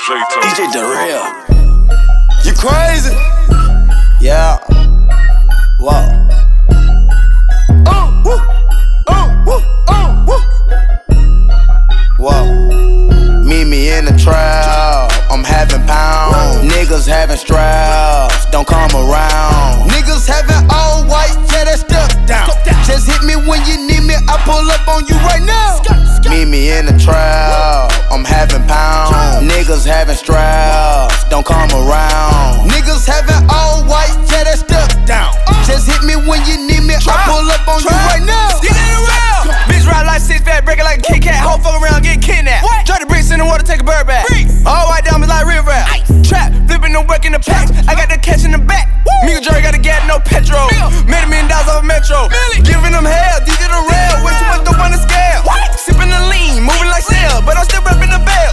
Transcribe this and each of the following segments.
DJ Darrell. You crazy? Yeah. Whoa. Whoa. Meet me in the trap. I'm having pounds. Niggas having straps. Don't come around. Niggas having all white. Yeah, that stuff down. Just hit me when you need me. I pull up on you right now. Meet me in the trap. I'm having pounds. Niggas having straps. Don't come around. Niggas having all white. Yeah, that stuff down. Just hit me when you need me. I pull up on you right now. Bitch ride like 6 fat, break it like a Kit Kat. Hoe fuck around, get kidnapped. Drop the bricks in the water, take a bird bath. All white diamonds like real rap. Trap, flipping the work in the packs. I got the cash in the back. Me and Jerry got a gas, no petrol. Made $1 million off a metro. Giving them hell, DJ the rail. Way too much dope on the scale. Sipping the lean, moving like sail, but I'm still repping the bell.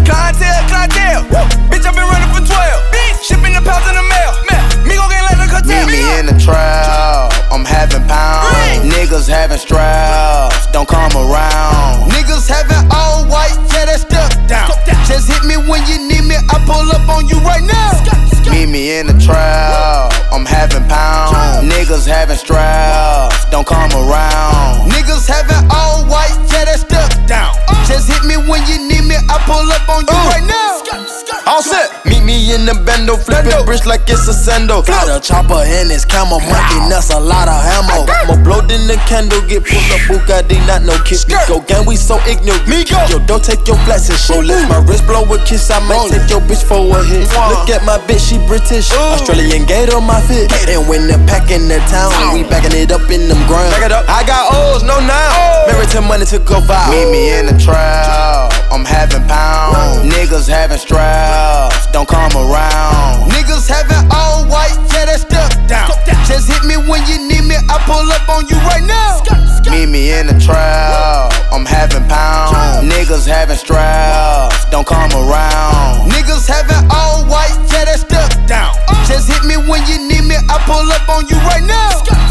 Clientele. Bitch, I been running for 12. Shipping the pounds in the mail. Me gon' get like the cartel. Meet me in the trap. I'm having pounds. Niggas having straps. Don't come around. Niggas having all white. Yeah, that stuff down. Just hit me when you need me. I pull up on you right now. Meet me in the trap. I'm having pounds. Niggas having straps. Don't come around. Niggas having all white. Yeah, that stuff down. Just hit me when you need me. I pull up on you right now. All set. Meet me in the bando, flipping bricks like it's a sando. Got a chopper in his camo, monkey nuts, a lot of ammo. I'ma blow in the candle, get pulled up, Bugatti, not no kiss. Go gang, we so ignorant. Yo, don't take your flats and shit. Let my wrist blow a kiss, I might take your bitch for a hit. Look at my bitch, she British. Australian gate on my fit. And when they're packing the town, we backing it up in them grounds. Back it up. I got O's, no now. Married to money to go viral. Meet me in the trap. I'm having pounds. Niggas having straps. Don't come around. Niggas having all white. Yeah, that stuff down. Just hit me when you need me. I pull up on you right now. Meet me in the trap. I'm having pounds. Niggas having straps. Don't come around. Niggas having all white. Yeah, that stuff down. Just hit me when you need me. I pull up on you right now.